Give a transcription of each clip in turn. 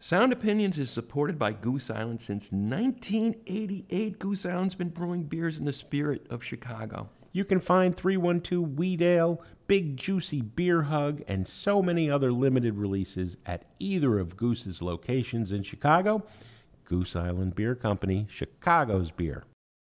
Sound Opinions is supported by Goose Island since 1988. Goose Island's been brewing beers in the spirit of Chicago. You can find 312 Wheat Ale, Big Juicy Beer Hug, and so many other limited releases at either of Goose's locations in Chicago. Goose Island Beer Company, Chicago's beer.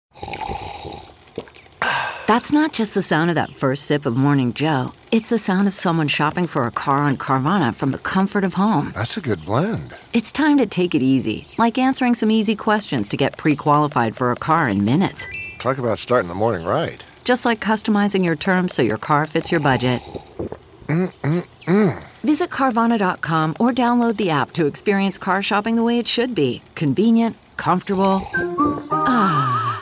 That's not just the sound of that first sip of Morning Joe. It's the sound of someone shopping for a car on Carvana from the comfort of home. That's a good blend. It's time to take it easy, like answering some easy questions to get pre-qualified for a car in minutes. Talk about starting the morning right. Just like customizing your terms so your car fits your budget. Visit Carvana.com or download the app to experience car shopping the way it should be. Convenient, comfortable. Ah.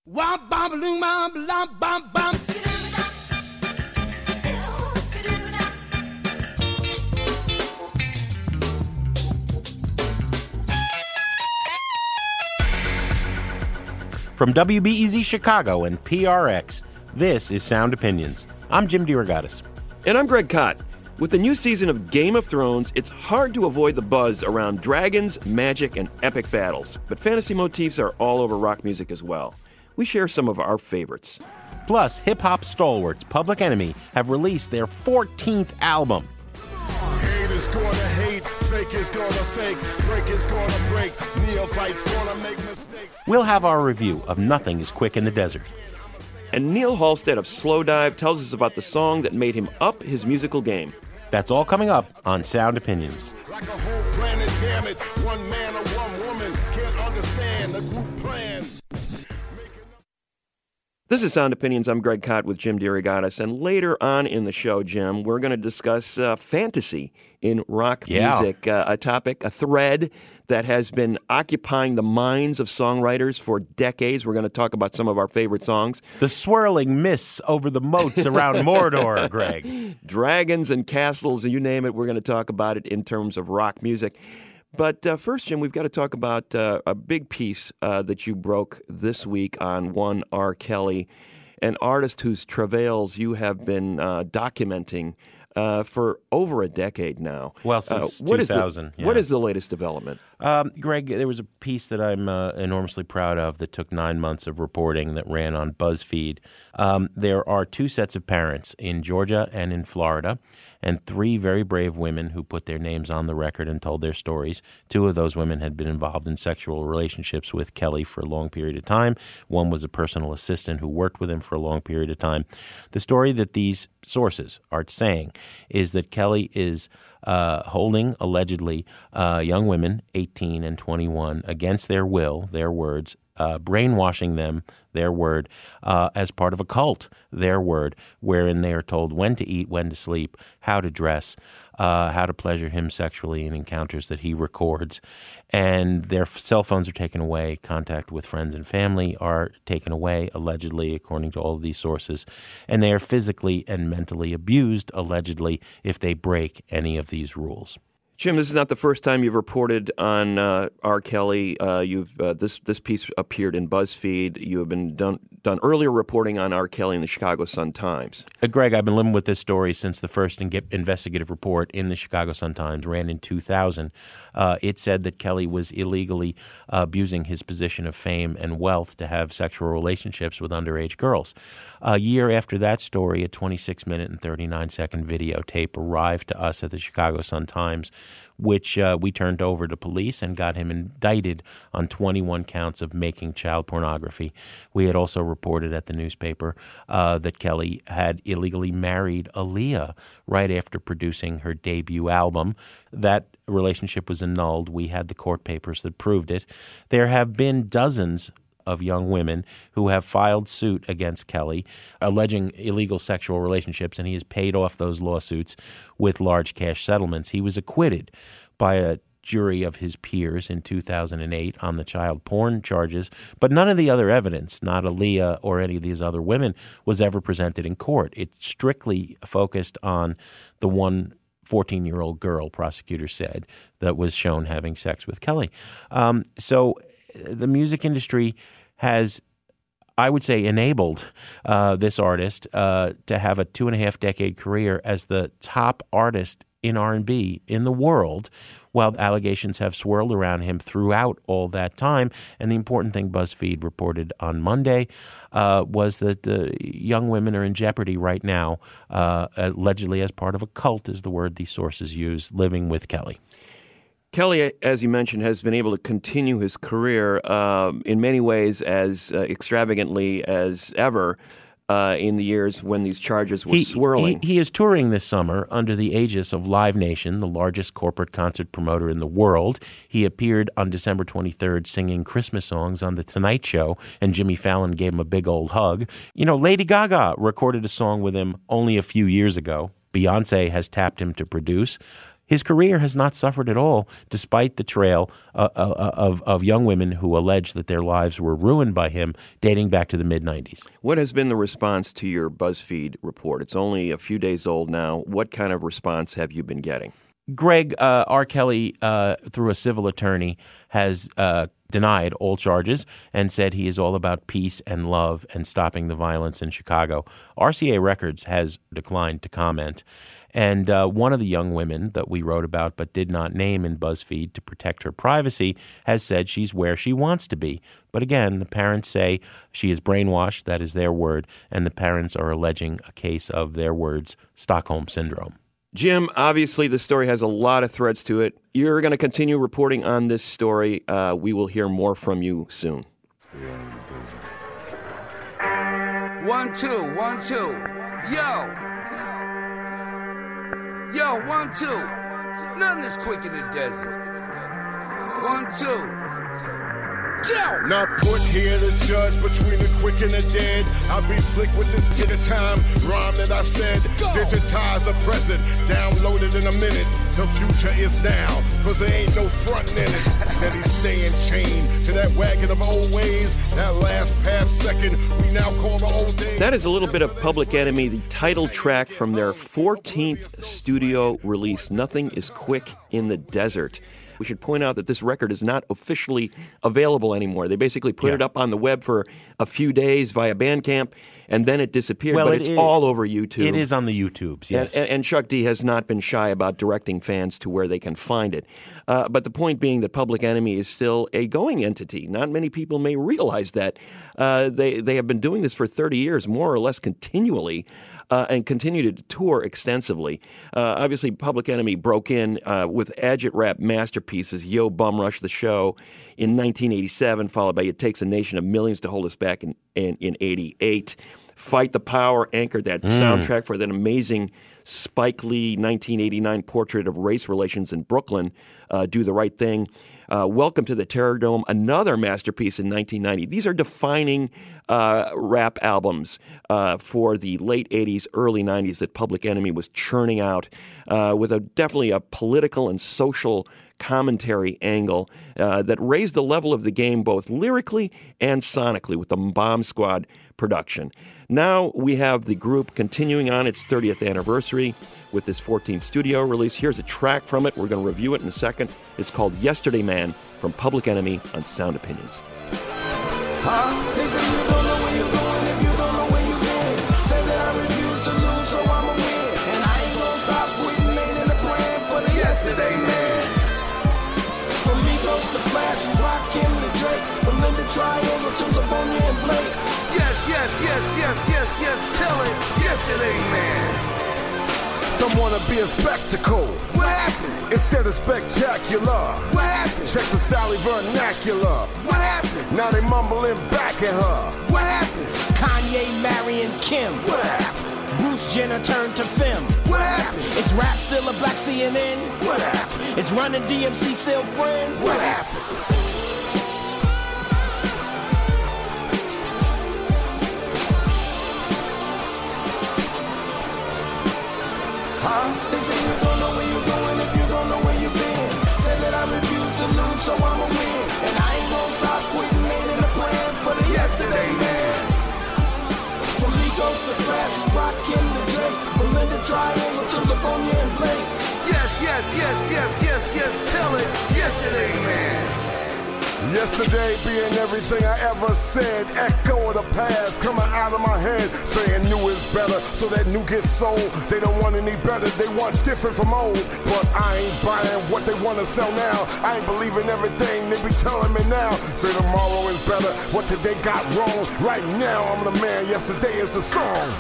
From WBEZ Chicago and PRX, this is Sound Opinions. I'm Jim DeRogatis. And I'm Greg Kot. With the new season of Game of Thrones, it's hard to avoid the buzz around dragons, magic, and epic battles. But fantasy motifs are all over rock music as well. We share some of our favorites. Plus, hip-hop stalwarts Public Enemy have released their 14th album. Hate is gonna hate, fake is gonna fake, break is gonna break, neophytes gonna make mistakes. We'll have our review of Nothing is Quick in the Desert. And Neil Halstead of Slowdive tells us about the song that made him up his musical game. That's all coming up on Sound Opinions. Like a whole planet, damn it, one man or one woman can't understand the group plan. This is Sound Opinions. I'm Greg Kot with Jim DeRogatis. And later on in the show, Jim, we're going to discuss fantasy in rock music, a topic, a thread that has been occupying the minds of songwriters for decades. We're going to talk about some of our favorite songs. The swirling mists over the moats around Mordor, Greg. Dragons and castles, and you name it, we're going to talk about it in terms of rock music. But first, Jim, we've got to talk about a big piece that you broke this week on one R. Kelly, an artist whose travails you have been documenting for over a decade now. Well, since 2000. What is the latest development? Greg, there was a piece that I'm enormously proud of that took 9 months of reporting that ran on BuzzFeed. There are two sets of parents in Georgia and in Florida, and three very brave women who put their names on the record and told their stories. Two of those women had been involved in sexual relationships with Kelly for a long period of time. One was a personal assistant who worked with him for a long period of time. The story that these sources are saying is that Kelly is holding, allegedly, young women, 18 and 21, against their will, their words, brainwashing them, their word, as part of a cult, their word, wherein they are told when to eat, when to sleep, how to dress, how to pleasure him sexually in encounters that he records. And their cell phones are taken away. Contact with friends and family are taken away, allegedly, according to all of these sources. And they are physically and mentally abused, allegedly, if they break any of these rules. Jim, this is not the first time you've reported on R. Kelly. This piece appeared in BuzzFeed. You have been done earlier reporting on R. Kelly in the Chicago Sun-Times. Greg, I've been living with this story since the first investigative report in the Chicago Sun-Times ran in 2000. It said that Kelly was illegally abusing his position of fame and wealth to have sexual relationships with underage girls. A year after that story, a 26-minute and 39-second videotape arrived to us at the Chicago Sun-Times, which we turned over to police and got him indicted on 21 counts of making child pornography. We had also reported at the newspaper that Kelly had illegally married Aaliyah right after producing her debut album. That relationship was annulled. We had the court papers that proved it. There have been dozens of young women who have filed suit against Kelly alleging illegal sexual relationships, and he has paid off those lawsuits with large cash settlements. He was acquitted by a jury of his peers in 2008 on the child porn charges, but none of the other evidence, not Aaliyah or any of these other women, was ever presented in court. It strictly focused on the one 14-year-old girl, prosecutors said, that was shown having sex with Kelly. So the music industry has, I would say, enabled this artist to have a 2.5-decade career as the top artist in R&B in the world, while allegations have swirled around him throughout all that time. And the important thing BuzzFeed reported on Monday was that young women are in jeopardy right now, allegedly as part of a cult, is the word these sources use, living with Kelly. Kelly, as you mentioned, has been able to continue his career in many ways as extravagantly as ever in the years when these charges were swirling. He is touring this summer under the aegis of Live Nation, the largest corporate concert promoter in the world. He appeared on December 23rd singing Christmas songs on The Tonight Show, and Jimmy Fallon gave him a big old hug. You know, Lady Gaga recorded a song with him only a few years ago. Beyonce has tapped him to produce. His career has not suffered at all, despite the trail of young women who allege that their lives were ruined by him dating back to the mid-'90s. What has been the response to your BuzzFeed report? It's only a few days old now. What kind of response have you been getting? Greg, R. Kelly, through a civil attorney, has denied all charges and said he is all about peace and love and stopping the violence in Chicago. RCA Records has declined to comment. And one of the young women that we wrote about but did not name in BuzzFeed to protect her privacy has said she's where she wants to be. But again, the parents say she is brainwashed, that is their word, and the parents are alleging a case of, their words, Stockholm Syndrome. Jim, obviously the story has a lot of threads to it. You're going to continue reporting on this story. We will hear more from you soon. 1, 2, 1, 2. Yo! Yo, 1, 2. Nothing is quick in the desert. 1, 2. Yo! Not put here to judge between the quick and the dead. I'll be slick with this ticker time rhyme that I said. Go. Digitize the present, download it in a minute. The future is now, cause there ain't no frontin' in it. Steady staying chained to that wagon of old ways. That last past second, we now call the old days. That is a little bit of Public Enemy, the title track from their 14th studio release, Nothing is Quick in the Desert. We should point out that this record is not officially available anymore. They basically put it up on the web for a few days via Bandcamp, and then it disappeared. Well, but it's all over YouTube. It is on the YouTubes, yes. And Chuck D has not been shy about directing fans to where they can find it. But the point being that Public Enemy is still a going entity. Not many people may realize that. They have been doing this for 30 years, more or less continually, and continue to tour extensively. Obviously, Public Enemy broke in with agit rap masterpieces, Yo Bum Rush the Show in 1987, followed by It Takes a Nation of Millions to Hold Us Back in 88. Fight the Power anchored that soundtrack for that amazing Spike Lee 1989 portrait of race relations in Brooklyn, Do the Right Thing. Welcome to the Terror Dome, another masterpiece in 1990. These are defining rap albums for the late 80s, early 90s that Public Enemy was churning out with definitely a political and social commentary angle that raised the level of the game both lyrically and sonically with the Bomb Squad production. Now we have the group continuing on its 30th anniversary with this 14th studio release. Here's a track from it. We're going to review it in a second. It's called Yesterday Man from Public Enemy on Sound Opinions. They say you don't know where you're going if you don't know where you've been. Say that I refuse to lose, so I'ma win. And I ain't gonna stop quitting, ain't in the plan for the yesterday man. From Migos to Flats, Rock, Kim to Drake, from Linda Triangle to Livonia and Blake. Yes, tell it, yesterday man. Some wanna be a spectacle. What happened? Instead of spectacular. What happened? Check the Sally vernacular. What happened? Now they mumbling back at her. What happened? Kanye marrying Kim. What happened? Bruce Jenner turned to Femme. What happened? Is rap still a black CNN? What happened? Is Running DMC still friends? What happened? They say you don't know where you're going if you don't know where you've been. Say that I refuse to lose, so I'ma win. And I ain't gonna stop quitting, ain't in the plan for the yesterday man. From Migos to Flats, Rock, Kim to Drake, from Linda Triangle to Livonia and Blake. Yes, tell it, yesterday man. Yesterday being everything I ever said, echo of the past coming out of my head, saying new is better, so that new gets sold. They don't want any better, they want different from old. But I ain't buying what they want to sell now. I ain't believing everything they be telling me now. Say tomorrow is better, what today got wrong. Right now I'm the man, yesterday is the song.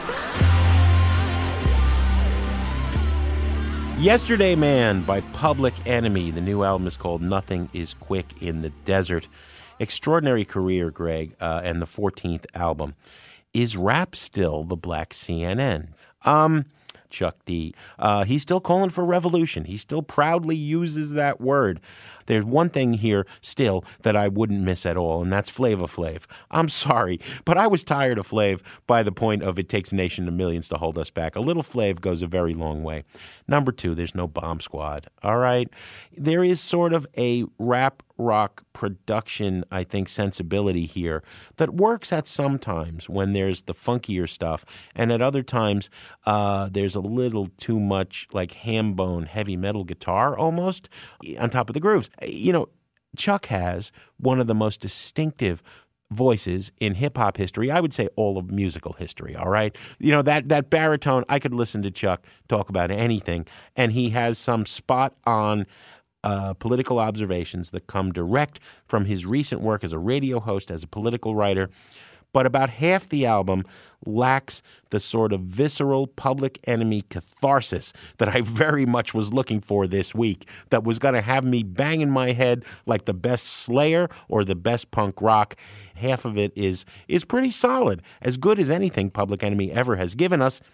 Yesterday Man by Public Enemy. The new album is called Nothing is Quick in the Desert. Extraordinary career, Greg, and the 14th album. Is rap still the black CNN? Chuck D. He's still calling for revolution. He still proudly uses that word. There's one thing here still that I wouldn't miss at all, and that's Flava Flav. I'm sorry, but I was tired of Flav by the point of it takes a nation of millions to hold us back. A little Flav goes a very long way. Number 2, there's no Bomb Squad, all right? There is sort of a rap rock production, I think, sensibility here that works at some times when there's the funkier stuff, and at other times there's a little too much like ham bone heavy metal guitar almost on top of the grooves. You know, Chuck has one of the most distinctive voices in hip-hop history, I would say all of musical history, all right? You know, that baritone, I could listen to Chuck talk about anything, and he has some spot-on political observations that come direct from his recent work as a radio host, as a political writer. But about half the album lacks the sort of visceral Public Enemy catharsis that I very much was looking for this week, that was going to have me banging my head like the best Slayer or the best punk rock. Half of it is pretty solid, as good as anything Public Enemy ever has given us.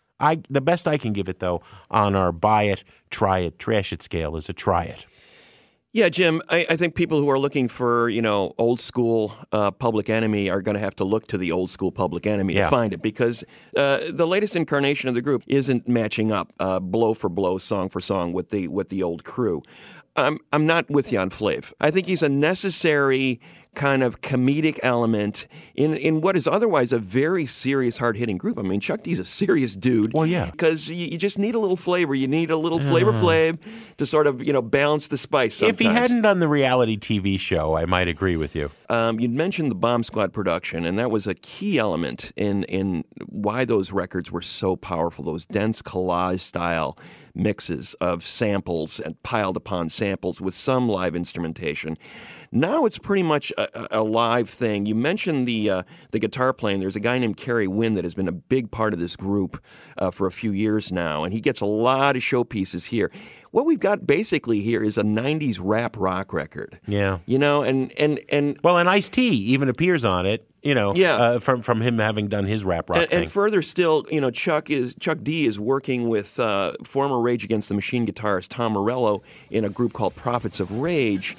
The best I can give it, though, on our buy it, try it, trash it scale is a try it. Yeah, Jim, I think people who are looking for, old school Public Enemy are going to have to look to the old school Public Enemy to find it, because the latest incarnation of the group isn't matching up blow for blow, song for song with the old crew. I'm not with you on Flav. I think he's a necessary kind of comedic element in what is otherwise a very serious, hard-hitting group. I mean, Chuck D's a serious dude. Well, yeah. You just need a little flavor. You need a little Flavor Flav to sort of, balance the spice sometimes. If he hadn't done the reality TV show, I might agree with you. You'd mentioned the Bomb Squad production, and that was a key element in why those records were so powerful, those dense collage-style mixes of samples and piled upon samples with some live instrumentation. Now it's pretty much a live thing. You mentioned the guitar playing. There's a guy named Kerry Wynn that has been a big part of this group for a few years now, and he gets a lot of showpieces here. What we've got basically here is a 90s rap rock record. Yeah. And well, and Ice-T even appears on it, from him having done his rap rock thing. And further still, Chuck D is working with former Rage Against the Machine guitarist Tom Morello in a group called Prophets of Rage.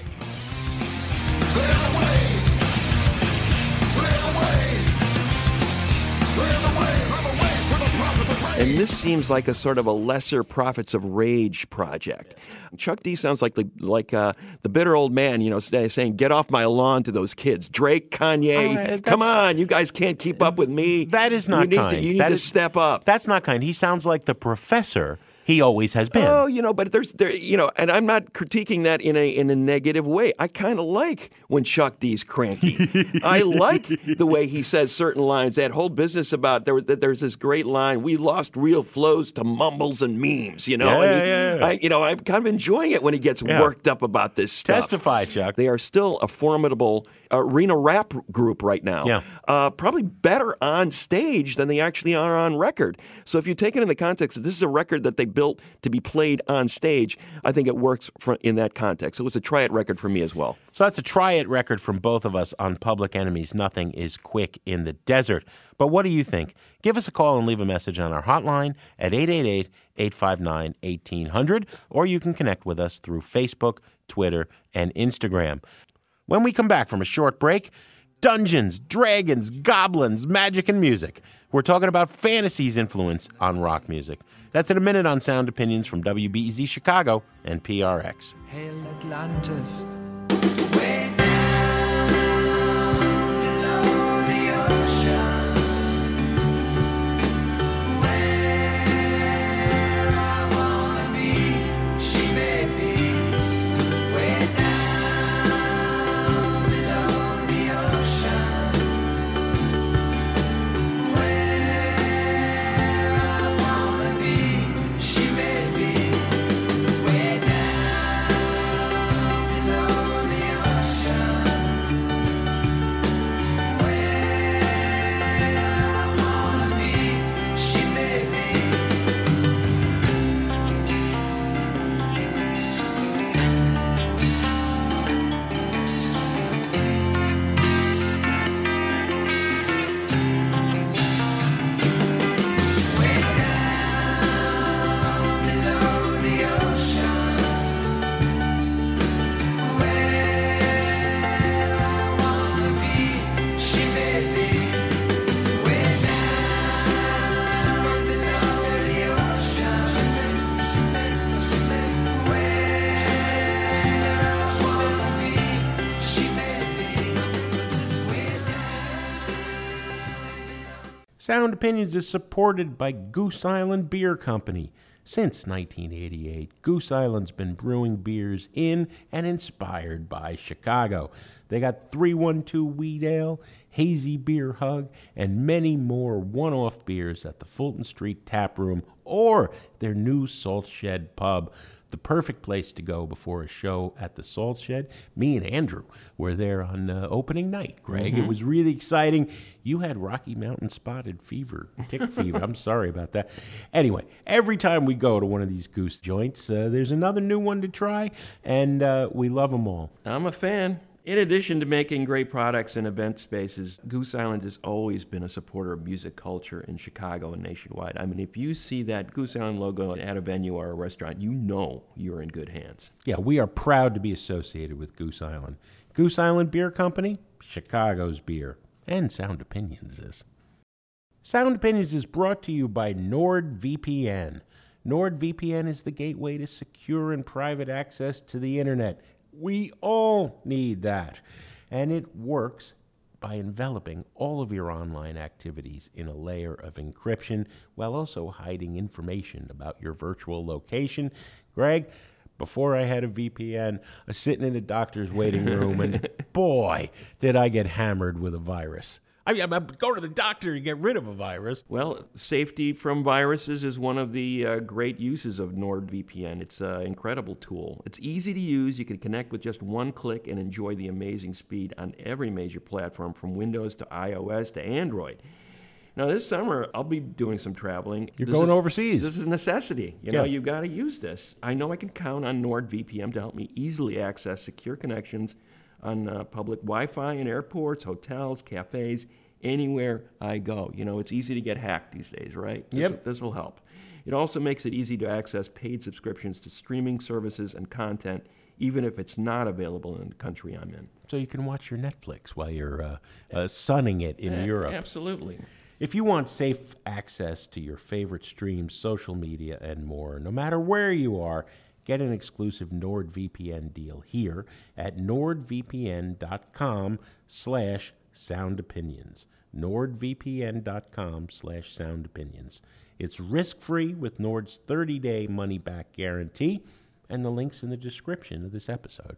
And this seems like a sort of a lesser Prophets of Rage project. Chuck D sounds like the bitter old man, saying, "Get off my lawn" to those kids. Drake, Kanye, come on, you guys can't keep up with me. That is not kind. You need to step up. That's not kind. He sounds like the professor he always has been. Oh, but and I'm not critiquing that in a negative way. I kind of like when Chuck D's cranky. I like the way he says certain lines. That whole business about there's this great line: "We lost real flows to mumbles and memes." I'm kind of enjoying it when he gets worked up about this stuff. Testify, Chuck. They are still a formidable arena rap group right now. Yeah. Probably better on stage than they actually are on record. So if you take it in the context that this is a record that they built to be played on stage, I think it works in that context. It was a try-it record for me as well. So that's a try-it record from both of us on Public Enemy's Nothing is Quick in the Desert. But what do you think? Give us a call and leave a message on our hotline at 888-859-1800, or you can connect with us through Facebook, Twitter, and Instagram. When we come back from a short break, Dungeons, Dragons, Goblins, Magic, and Music. We're talking about fantasy's influence on rock music. That's in a minute on Sound Opinions from WBEZ Chicago and PRX. Hail Atlantis. Way down below the ocean, where I wanna be, she may be. Way down Sound Opinions is supported by Goose Island Beer Company. Since 1988, Goose Island's been brewing beers in and inspired by Chicago. They got 312 Wheat Ale, Hazy Beer Hug, and many more one-off beers at the Fulton Street Tap Room or their new Salt Shed Pub. The perfect place to go before a show at the Salt Shed. Me and Andrew were there on opening night, Greg. It was really exciting. You had Rocky Mountain spotted fever, tick fever. I'm sorry about that. Anyway, every time we go to one of these Goose joints, there's another new one to try, and we love them all. I'm a fan. In addition to making great products and event spaces, Goose Island has always been a supporter of music culture in Chicago and nationwide. I mean, if you see that Goose Island logo at a venue or a restaurant, you know you're in good hands. Yeah, we are proud to be associated with Goose Island. Goose Island Beer Company, Chicago's beer, and Sound Opinions is. Sound Opinions is brought to you by NordVPN. NordVPN is the gateway to secure and private access to the internet. We all need that. And it works by enveloping all of your online activities in a layer of encryption while also hiding information about your virtual location. Greg, before I had a VPN, I was sitting in a doctor's waiting room, and boy, did I get hammered with a virus. I mean, I'm go to the doctor and get rid of a virus. Well, safety from viruses is one of the great uses of NordVPN. It's an incredible tool. It's easy to use. You can connect with just one click and enjoy the amazing speed on every major platform, from Windows to iOS to Android. Now, this summer, I'll be doing some traveling. You're going overseas. This is a necessity. You know, you've got to use this. I know I can count on NordVPN to help me easily access secure connections on public Wi-Fi in airports, hotels, cafes, anywhere I go. You know, it's easy to get hacked these days, right? This will help. It also makes it easy to access paid subscriptions to streaming services and content, even if it's not available in the country I'm in. So you can watch your Netflix while you're sunning it in Europe. Absolutely. If you want safe access to your favorite streams, social media, and more, no matter where you are, get an exclusive NordVPN deal here at nordvpn.com/soundopinions. nordvpn.com/soundopinions. It's risk-free with Nord's 30-day money-back guarantee, and the link's in the description of this episode.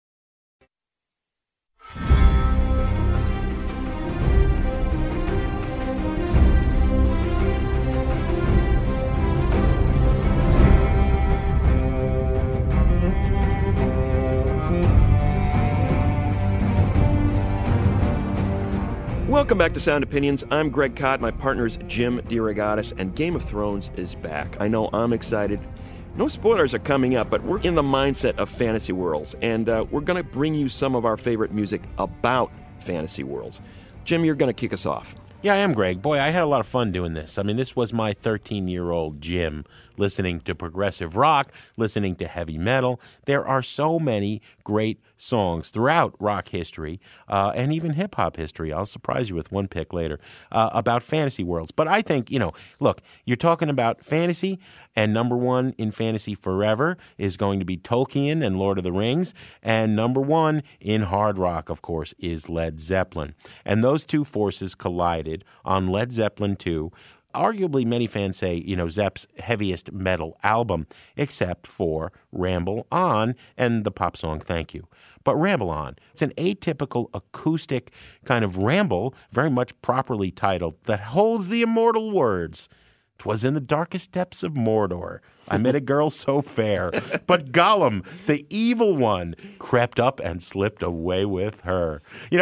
Welcome back to Sound Opinions. I'm Greg Kot. My partner's Jim DeRogatis, and Game of Thrones is back. I know I'm excited. No spoilers are coming up, but we're in the mindset of fantasy worlds, and we're going to bring you some of our favorite music about fantasy worlds. Jim, you're going to kick us off. Yeah, I am, Greg. Boy, I had a lot of fun doing this. I mean, this was my 13-year-old Jim listening to progressive rock, listening to heavy metal. There are so many great songs throughout rock history and even hip-hop history. I'll surprise you with one pick later about fantasy worlds. But I think, look, you're talking about fantasy, and number one in fantasy forever is going to be Tolkien and Lord of the Rings, and number one in hard rock, of course, is Led Zeppelin. And those two forces collided on Led Zeppelin 2, arguably many fans say, Zepp's heaviest metal album, except for Ramble On and the pop song Thank You. But Ramble On, it's an atypical acoustic kind of ramble, very much properly titled, that holds the immortal words, "'Twas in the darkest depths of Mordor, I met a girl so fair, but Gollum, the evil one, crept up and slipped away with her."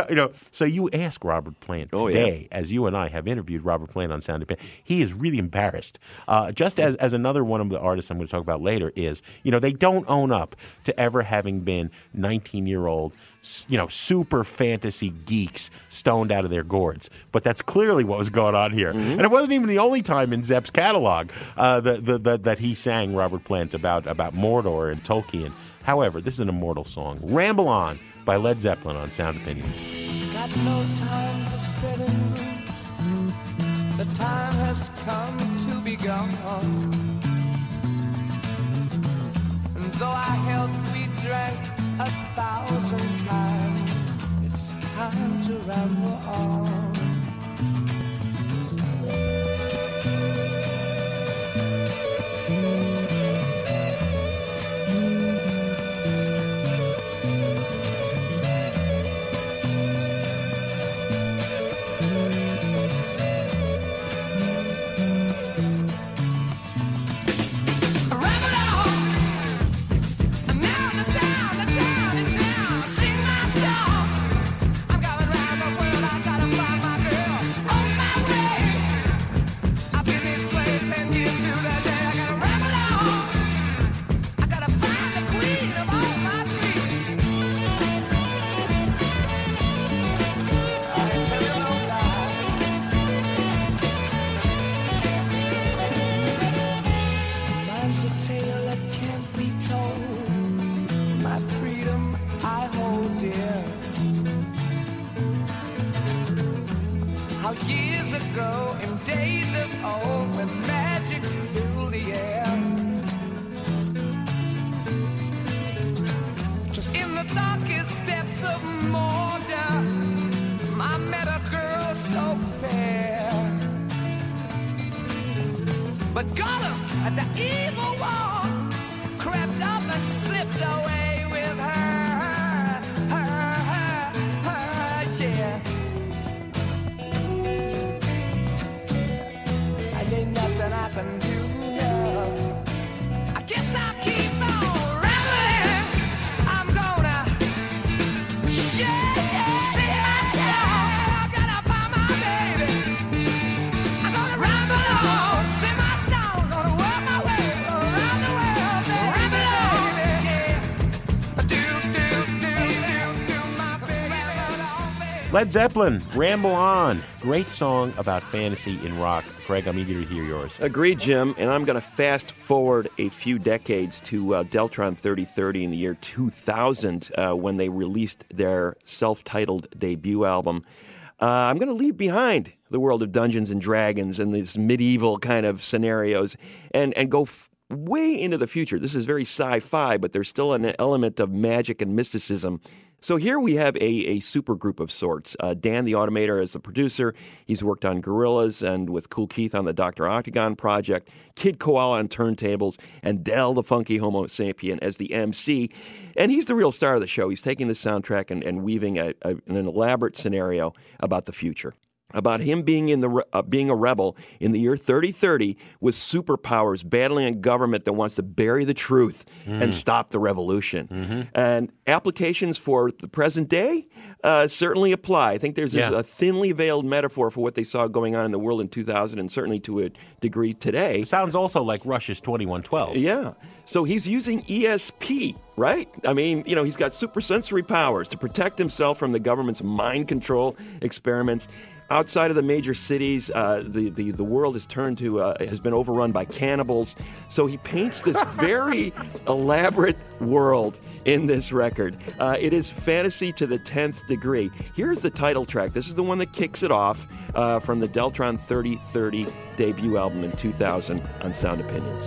So you ask Robert Plant today, as you and I have interviewed Robert Plant on Sound Opinions, he is really embarrassed. Just as another one of the artists I'm going to talk about later is, they don't own up to ever having been 19-year-old, super fantasy geeks stoned out of their gourds. But that's clearly what was going on here. Mm-hmm. And it wasn't even the only time in Zepp's catalog that he sang Robert Plant about Mordor and Tolkien. However, this is an immortal song. Ramble On by Led Zeppelin on Sound Opinions. Got no time for spinning. The time has come to be gone. And though our health we drank 1,000 times, it's time to ramble on. how years ago, in days of old, when magic filled the air. Just in the darkest depths of Mordor, I met a girl so fair. But Gollum, at the evil wall, crept up and slipped away with her, yeah. And ain't nothing I can do now. I guess I'll keep on rambling. I'm gonna see myself. I gotta find my baby. I'm gonna ramble on, sing my song, gonna work my way around the world, ramble on, yeah. Do my baby, ramble on, baby. Led Zeppelin, Ramble On. Great song about fantasy in rock. Craig, I'm eager to hear yours. Agreed, Jim. And I'm going to fast forward a few decades to Deltron 3030 in the year 2000 when they released their self-titled debut album. I'm going to leave behind the world of Dungeons and Dragons and these medieval kind of scenarios and go way into the future. This is very sci-fi, but there's still an element of magic and mysticism. So here we have a super group of sorts. Dan the Automator is the producer. He's worked on Gorillaz and with Kool Keith on the Dr. Octagon project, Kid Koala on turntables, and Del the Funky Homo Sapien as the MC. And he's the real star of the show. He's taking the soundtrack and weaving an elaborate scenario about the future. About him being being a rebel in the year 3030 with superpowers, battling a government that wants to bury the truth and stop the revolution. Mm-hmm. And applications for the present day certainly apply. I think there's a thinly veiled metaphor for what they saw going on in the world in 2000 and certainly to a degree today. It sounds also like Rush's 2112. Yeah. So he's using ESP, right? I mean, he's got supersensory powers to protect himself from the government's mind control experiments. Outside of the major cities, the world has been overrun by cannibals. So he paints this very elaborate world in this record. It is fantasy to the 10th degree. Here's the title track. This is the one that kicks it off from the Deltron 3030 debut album in 2000 on Sound Opinions.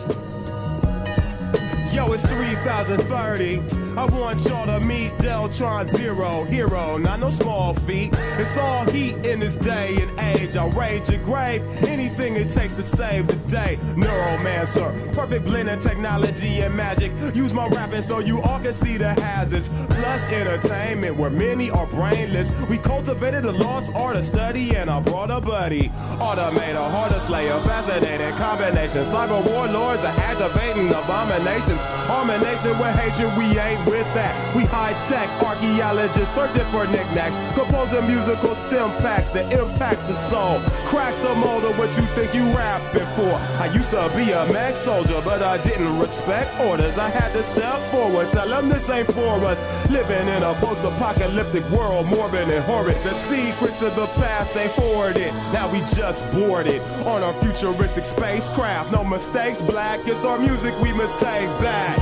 Yo, it's 3030. I want y'all to meet Deltron Zero, hero, not no small feat. It's all heat in this day and age. I'll rage your grave, anything it takes to save the day. Neuromancer, perfect blend of technology and magic. Use my rapping so you all can see the hazards. Plus entertainment where many are brainless. We cultivated the lost art of study and I brought a buddy. Automator, harder slayer, fascinating combination. Cyber warlords are activating abominations. Harmonation with hatred, we ain't with that. We high-tech archaeologists searching for knickknacks. Composing musical stem packs that impacts the soul. Crack the mold of what you think you rapping for. I used to be a mag soldier, but I didn't respect orders. I had to step forward, tell them this ain't for us. Living in a post-apocalyptic world, morbid and horrid. The secrets of the past, they hoard it. Now we just board it on our futuristic spacecraft. No mistakes, black, it's our music we must take back. Yo,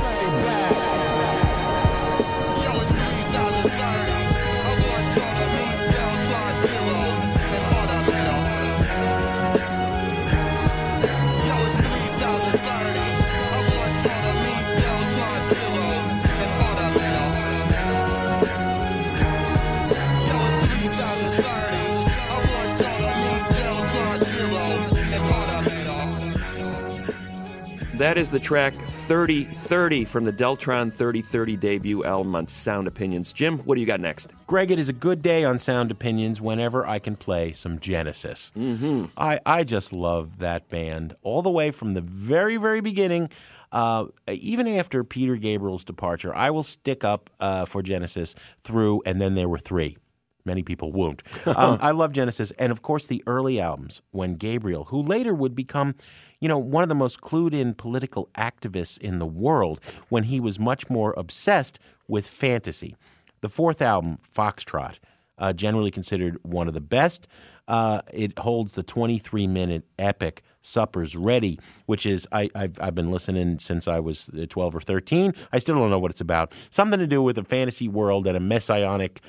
it's 3030. I want y'all to meet Deltron Zero and Automator. Yo, it's 3030. I want y'all to meet Deltron Zero and Automator. Yo, it's 3030. I want y'all to meet Deltron Zero and Automator. That is the track 3030 from the Deltron 3030 debut album on Sound Opinions. Jim, what do you got next? Greg, it is a good day on Sound Opinions whenever I can play some Genesis. Mm-hmm. I just love that band all the way from the very, very beginning. Even after Peter Gabriel's departure, I will stick up for Genesis through And Then There Were Three. Many people won't. I love Genesis. And, of course, the early albums when Gabriel, who later would become one of the most clued-in political activists in the world when he was much more obsessed with fantasy. The fourth album, Foxtrot, generally considered one of the best. It holds the 23-minute epic Supper's Ready, which is, I've been listening since I was 12 or 13. I still don't know what it's about. Something to do with a fantasy world and a messianic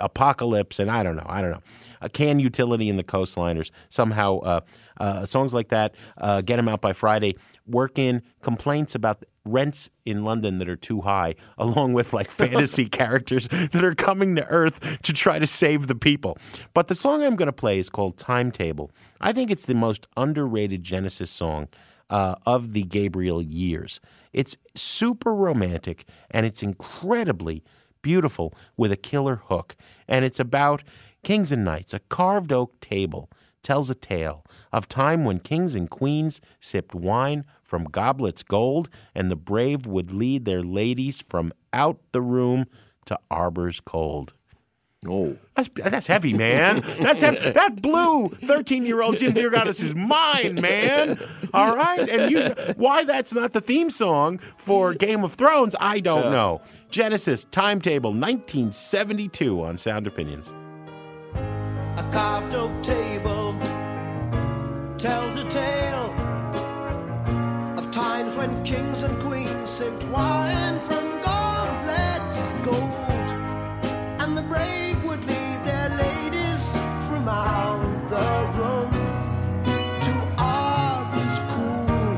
Apocalypse, and I don't know. Can Utility and the Coastliners. Somehow songs like that, Get 'Em Out by Friday, work in complaints about rents in London that are too high, along with like fantasy characters that are coming to Earth to try to save the people. But the song I'm going to play is called Timetable. I think it's the most underrated Genesis song of the Gabriel years. It's super romantic, and it's incredibly beautiful with a killer hook. And it's about kings and knights. A carved oak table tells a tale of time when kings and queens sipped wine from goblets gold, and the brave would lead their ladies from out the room to arbors cold. Oh, that's heavy, man. That's heavy. That blew 13-year-old Jim DeRogatis' mind, man. All right, and why that's not the theme song for Game of Thrones, I don't know. Genesis, Timetable, 1972 on Sound Opinions. A carved oak table tells a tale of times when kings and queens sipped wine from goblets gold, and the brave would lead their ladies from out the room to arbors cool.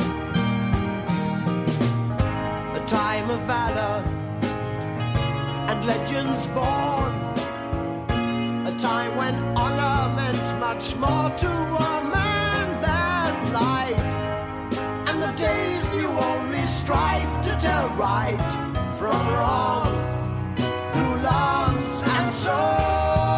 A time of valor and legends born, a time when honor meant much more to a man than life, and the days knew only strife to tell right from wrong through lance and sword.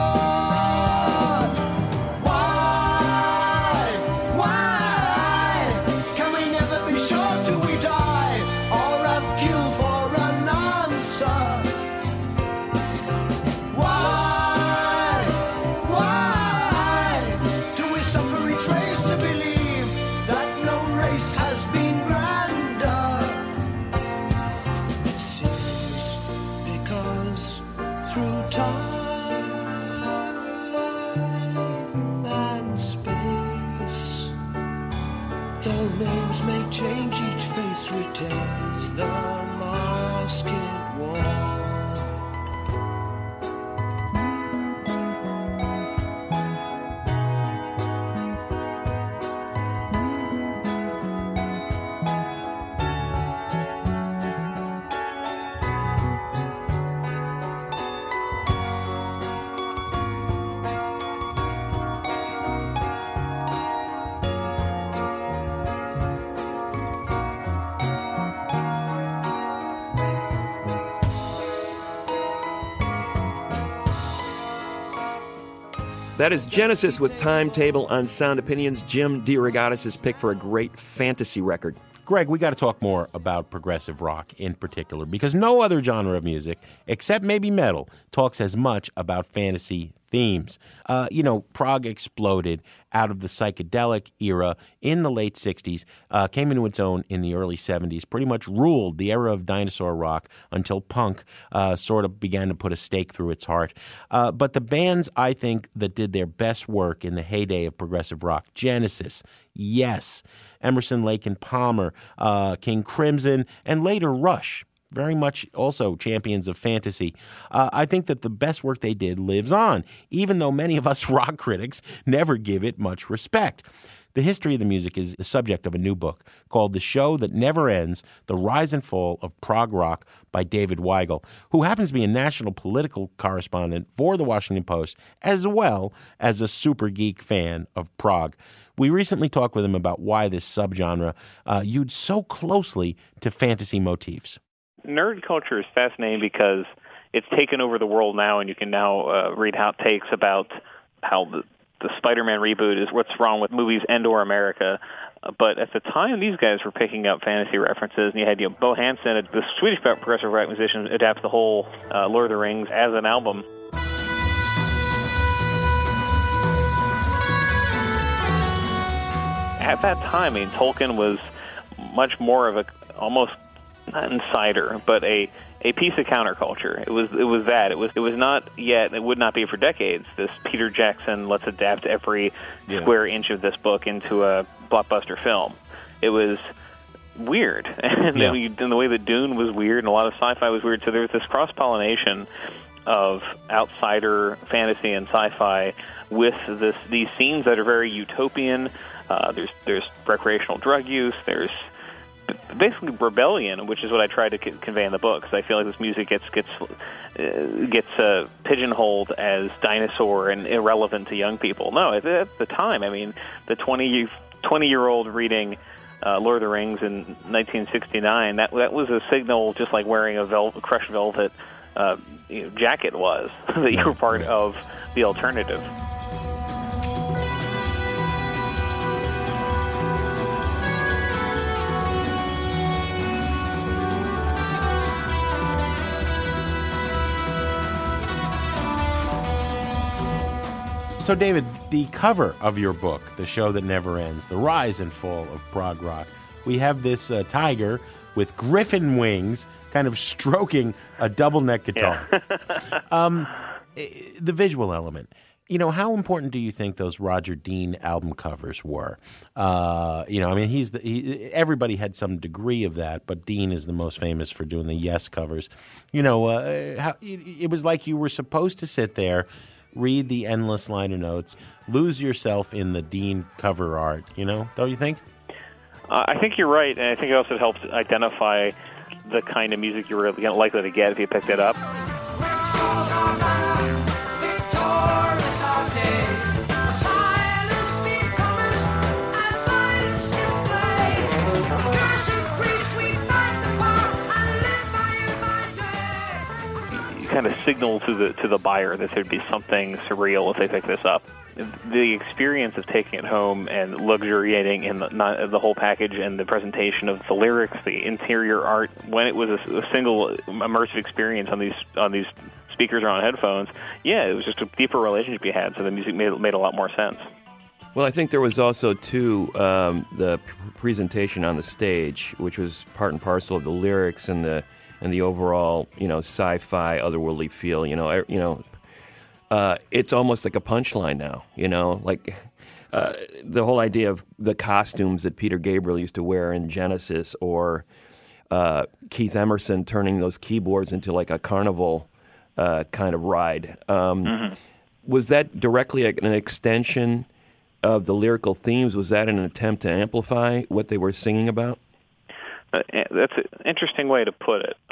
Why can we never be sure till we die, or have killed for an answer? Change, each face retains the masked wall. That is Genesis with Timetable on Sound Opinions. Jim DeRogatis' pick for a great fantasy record. Greg, we got to talk more about progressive rock in particular, because no other genre of music, except maybe metal, talks as much about fantasy themes. Prog exploded out of the psychedelic era in the late 60s, came into its own in the early 70s, pretty much ruled the era of dinosaur rock until punk sort of began to put a stake through its heart. But the bands, I think, that did their best work in the heyday of progressive rock, Genesis, Yes, Emerson, Lake and Palmer, King Crimson, and later Rush, very much also champions of fantasy. I think that the best work they did lives on, even though many of us rock critics never give it much respect. The history of the music is the subject of a new book called The Show That Never Ends, The Rise and Fall of Prog Rock by David Weigel, who happens to be a national political correspondent for The Washington Post, as well as a super geek fan of prog. We recently talked with him about why this subgenre hewed so closely to fantasy motifs. Nerd culture is fascinating because it's taken over the world now, and you can now read outtakes about how the Spider-Man reboot is what's wrong with movies and/or America. But at the time, these guys were picking up fantasy references, and you had Bo Hansen, the Swedish progressive rock musician, adapt the whole Lord of the Rings as an album. At that time, Tolkien was much more of a, almost not insider, but a piece of counterculture. It was that. It was not yet, it would not be for decades, this Peter Jackson, let's adapt every square inch of this book into a blockbuster film. It was weird. And the way that Dune was weird and a lot of sci-fi was weird, so there was this cross-pollination of outsider fantasy and sci-fi with these scenes that are very utopian. There's recreational drug use. There's basically rebellion, which is what I tried to convey in the book. Because I feel like this music gets pigeonholed as dinosaur and irrelevant to young people. No, at the time, I mean, the 20-year-old reading Lord of the Rings in 1969, that was a signal, just like wearing a crushed velvet jacket was, that you were part of the alternative. So, David, the cover of your book, The Show That Never Ends, The Rise and Fall of Prog Rock, we have this tiger with griffin wings kind of stroking a double-neck guitar. Yeah. The visual element. You know, how important do you think those Roger Dean album covers were? I mean, everybody had some degree of that, but Dean is the most famous for doing the Yes covers. You know, it was like you were supposed to sit there, read the endless liner notes, lose yourself in the Dean cover art, don't you think? I think you're right, and I think it also helps identify the kind of music you're really likely to get if you picked it up. Kind of signal to the buyer that there'd be something surreal if they pick this up. The experience of taking it home and luxuriating in the whole package and the presentation of the lyrics, the interior art, when it was a single immersive experience on these speakers or on headphones, it was just a deeper relationship you had, so the music made a lot more sense. Well, I think there was also, too, the presentation on the stage, which was part and parcel of the lyrics and the overall, sci-fi, otherworldly feel. It's almost like a punchline now. Like the whole idea of the costumes that Peter Gabriel used to wear in Genesis, or Keith Emerson turning those keyboards into like a carnival kind of ride. Was that directly an extension of the lyrical themes? Was that an attempt to amplify what they were singing about? That's an interesting way to put it.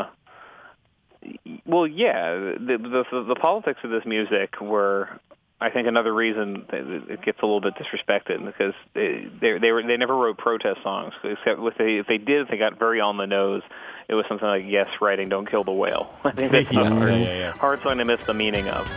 Well, yeah, the politics of this music were, I think, another reason it gets a little bit disrespected, because they never wrote protest songs. Except if they did, they got very on the nose. It was something like Yes writing "Don't Kill the Whale." I think that's a hard song to miss the meaning of.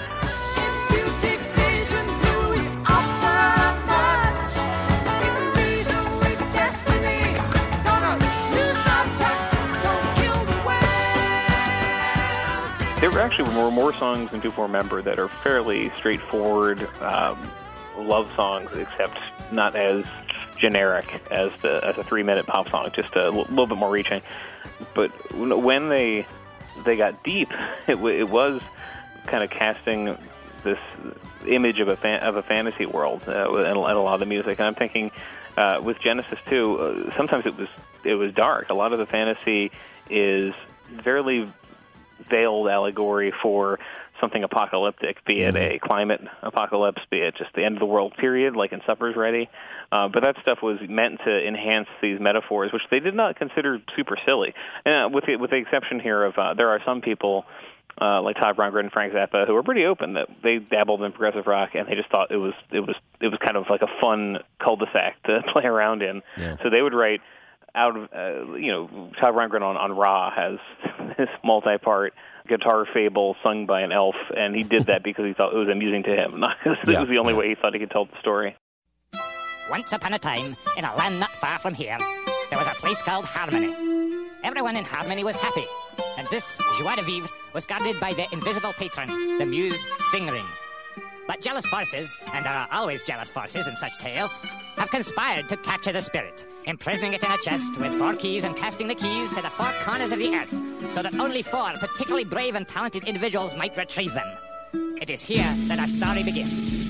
There actually were more songs than people remember that are fairly straightforward love songs, except not as generic as a 3-minute pop song, just a little bit more reaching. But when they got deep, it was kind of casting this image of a fantasy world in a lot of the music. And I'm thinking with Genesis too, sometimes it was dark. A lot of the fantasy is fairly veiled allegory for something apocalyptic, be it a climate apocalypse, be it just the end of the world period, like in Supper's Ready. But that stuff was meant to enhance these metaphors, which they did not consider super silly. And with the exception here of there are some people like Todd Rundgren and Frank Zappa who are pretty open that they dabbled in progressive rock, and they just thought it was kind of like a fun cul-de-sac to play around in. Yeah. So they would write out of, Todd Rundgren on Ra has this multi-part guitar fable sung by an elf, and he did that because he thought it was amusing to him, not because it was the only way he thought he could tell the story. Once upon a time, in a land not far from here, there was a place called Harmony. Everyone in Harmony was happy, and this joie de vivre was guarded by the invisible patron, the muse Singring. But jealous forces, and there are always jealous forces in such tales, have conspired to capture the spirit, imprisoning it in a chest with 4 keys and casting the keys to the 4 corners of the earth, so that only 4 particularly brave and talented individuals might retrieve them. It is here that our story begins.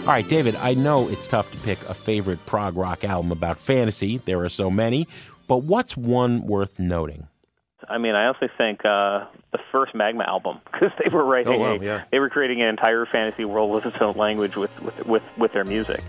All right, David, I know it's tough to pick a favorite prog rock album about fantasy. There are so many. But what's one worth noting? I mean, I also think the first Magma album, because they were writing they were creating an entire fantasy world with its own language with their music.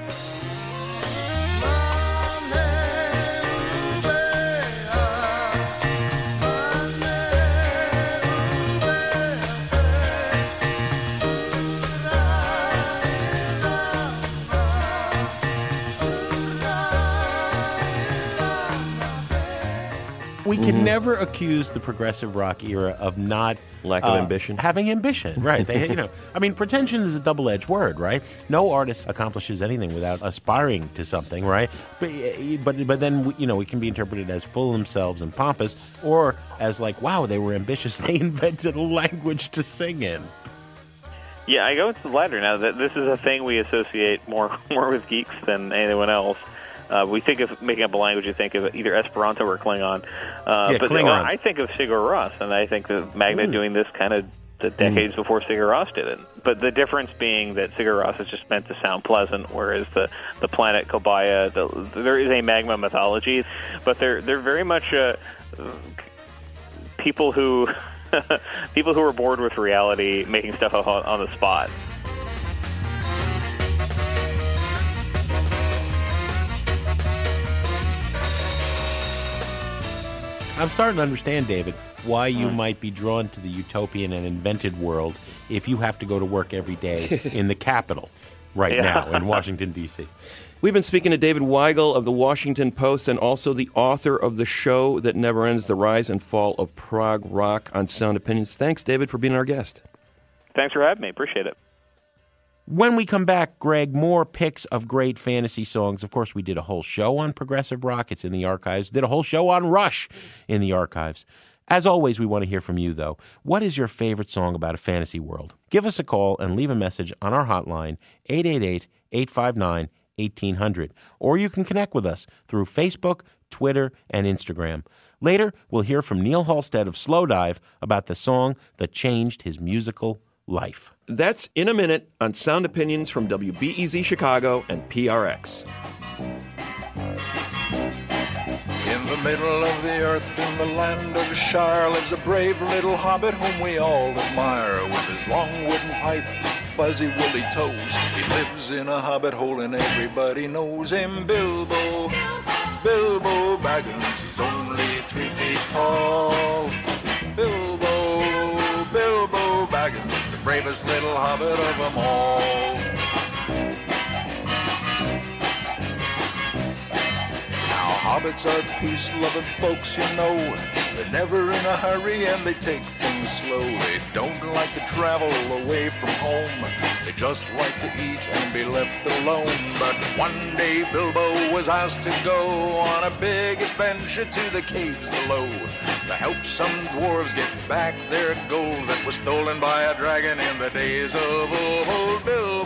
We can never accuse the progressive rock era of not lack of ambition. Having ambition, right? Pretension is a double-edged word, right? No artist accomplishes anything without aspiring to something, right? But then it can be interpreted as full of themselves and pompous, or as like, wow, they were ambitious. They invented a language to sing in. Yeah, I go with the latter now. That this is a thing we associate more with geeks than anyone else. We think of making up a language, you think of either Esperanto or Klingon. Klingon. I think of Sigur Rós, and I think of Magna doing this kind of the decades before Sigur Rós did it. But the difference being that Sigur Rós is just meant to sound pleasant, whereas the planet Kobaya, there is a Magma mythology, but they're very much people who are bored with reality, making stuff up on the spot. I'm starting to understand, David, why you might be drawn to the utopian and invented world if you have to go to work every day in the Capitol now in Washington, D.C. We've been speaking to David Weigel of the Washington Post and also the author of The Show That Never Ends, The Rise and Fall of Prog Rock on Sound Opinions. Thanks, David, for being our guest. Thanks for having me. Appreciate it. When we come back, Greg, more picks of great fantasy songs. Of course, we did a whole show on progressive rock. It's in the archives. Did a whole show on Rush in the archives. As always, we want to hear from you, though. What is your favorite song about a fantasy world? Give us a call and leave a message on our hotline, 888-859-1800. Or you can connect with us through Facebook, Twitter, and Instagram. Later, we'll hear from Neil Halstead of Slowdive about the song that changed his musical life. That's in a minute on Sound Opinions from WBEZ Chicago and PRX. In the middle of the earth, in the land of Shire, lives a brave little hobbit whom we all admire. With his long wooden pipe, fuzzy woolly toes, he lives in a hobbit hole and everybody knows him. Bilbo Baggins, he's only 3 feet tall. Bilbo Baggins, the bravest little hobbit of them all. Now hobbits are peace-loving folks, you know. They're never in a hurry and they take things slow. They don't like to travel away from home. They just like to eat and be left alone. But one day Bilbo was asked to go on a big adventure to the caves below to help some dwarves get back their gold that was stolen by a dragon in the days of old.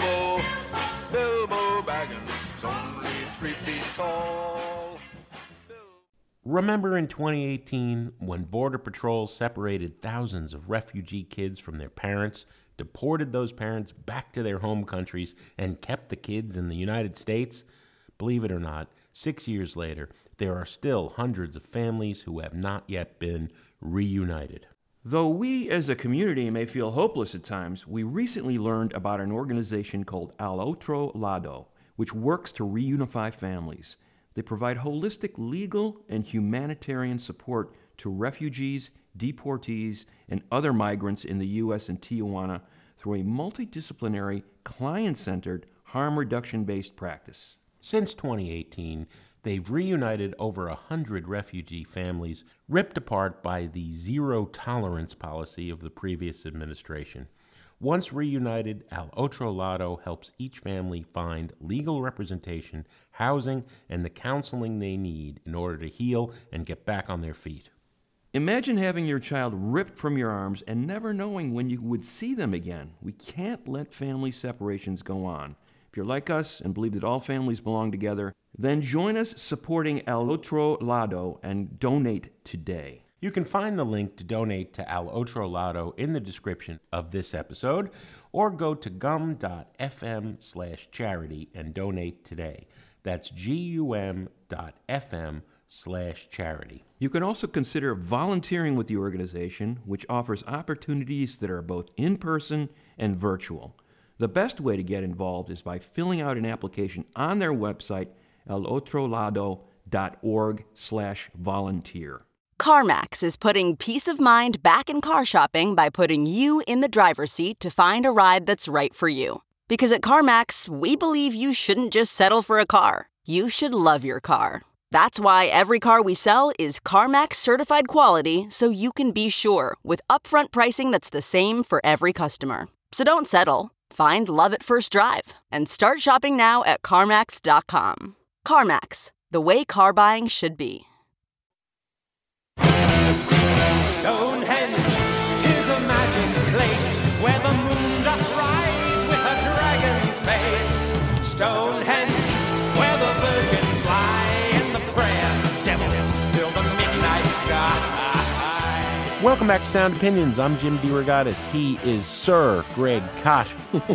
Bilbo Baggins is only 3 feet tall. Remember in 2018 when Border Patrol separated thousands of refugee kids from their parents, deported those parents back to their home countries, and kept the kids in the United States? Believe it or not, 6 years later, there are still hundreds of families who have not yet been reunited. Though we as a community may feel hopeless at times, we recently learned about an organization called Al Otro Lado, which works to reunify families. They provide holistic legal and humanitarian support to refugees, deportees, and other migrants in the U.S. and Tijuana through a multidisciplinary, client-centered, harm reduction-based practice. Since 2018, they've reunited over 100 refugee families ripped apart by the zero-tolerance policy of the previous administration. Once reunited, Al Otro Lado helps each family find legal representation, housing, and the counseling they need in order to heal and get back on their feet. Imagine having your child ripped from your arms and never knowing when you would see them again. We can't let family separations go on. If you're like us and believe that all families belong together, then join us supporting Al Otro Lado and donate today. You can find the link to donate to Al Otro Lado in the description of this episode, or go to gum.fm/charity and donate today. That's gum.fm/charity. You can also consider volunteering with the organization, which offers opportunities that are both in-person and virtual. The best way to get involved is by filling out an application on their website, alotrolado.org/volunteer. CarMax is putting peace of mind back in car shopping by putting you in the driver's seat to find a ride that's right for you. Because at CarMax, we believe you shouldn't just settle for a car. You should love your car. That's why every car we sell is CarMax certified quality, so you can be sure with upfront pricing that's the same for every customer. So don't settle. Find love at first drive and start shopping now at CarMax.com. CarMax, the way car buying should be. Stonehenge, 'tis a magic place where the moon doth rise with a dragon's face. Stonehenge, where the virgins lie and the prayers of devils fill the midnight sky. Welcome back to Sound Opinions. I'm Jim DeRogatis. He is Sir Greg Kot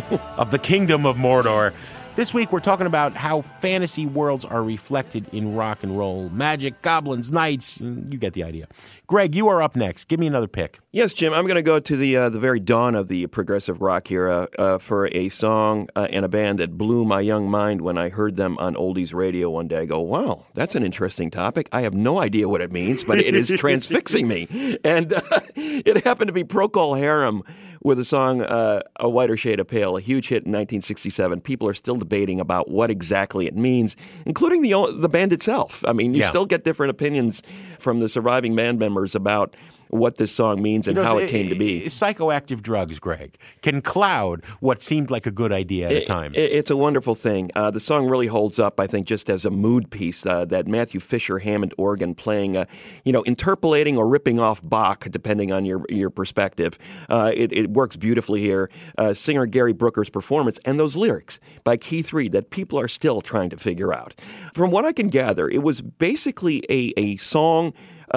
of the Kingdom of Mordor. This week we're talking about how fantasy worlds are reflected in rock and roll. Magic, goblins, knights, you get the idea. Greg, you are up next. Give me another pick. Yes, Jim, I'm going to go to the very dawn of the progressive rock era for a song and a band that blew my young mind when I heard them on Oldies Radio one day. I go, wow, that's an interesting topic. I have no idea what it means, but it is transfixing me. And it happened to be Procol Harum with a song, A Whiter Shade of Pale, a huge hit in 1967. People are still debating about what exactly it means, including the band itself. I mean, you still get different opinions from the surviving band members about what this song means and how it came to be. Psychoactive drugs, Greg, can cloud what seemed like a good idea at the time. It's a wonderful thing. The song really holds up, I think, just as a mood piece. That Matthew Fisher Hammond organ playing, interpolating or ripping off Bach, depending on your perspective. It works beautifully here. Singer Gary Brooker's performance and those lyrics by Keith Reed that people are still trying to figure out. From what I can gather, it was basically a song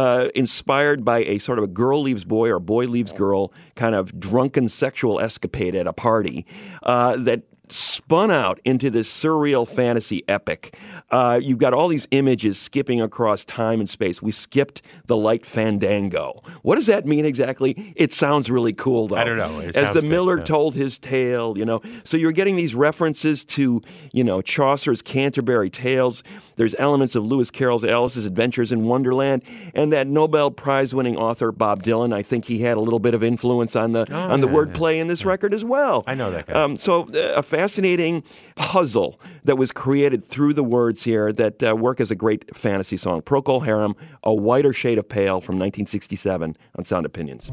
inspired by a sort of a girl leaves boy or boy leaves girl kind of drunken sexual escapade at a party that spun out into this surreal fantasy epic. You've got all these images skipping across time and space. We skipped the light fandango. What does that mean exactly? It sounds really cool, though. I don't know. As the miller told his tale, So you're getting these references to, Chaucer's Canterbury Tales. There's elements of Lewis Carroll's Alice's Adventures in Wonderland, and that Nobel Prize-winning author Bob Dylan. I think he had a little bit of influence on the wordplay in this record as well. I know that guy. So a fascinating puzzle that was created through the words here that work as a great fantasy song. Procol Harum, A Whiter Shade of Pale from 1967 on Sound Opinions.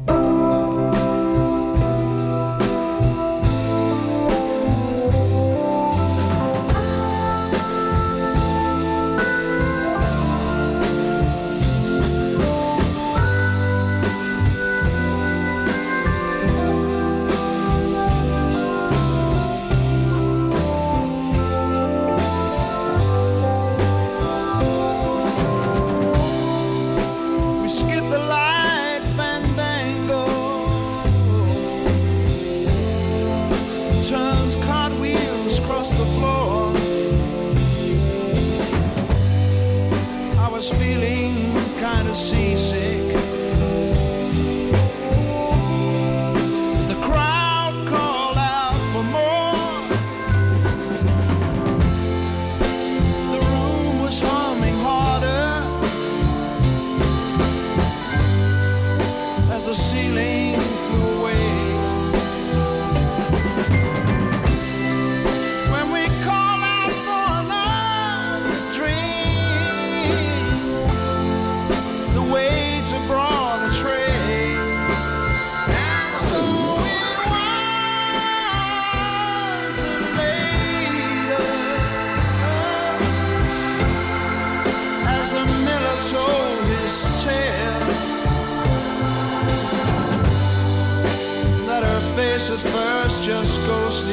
At first just ghostly,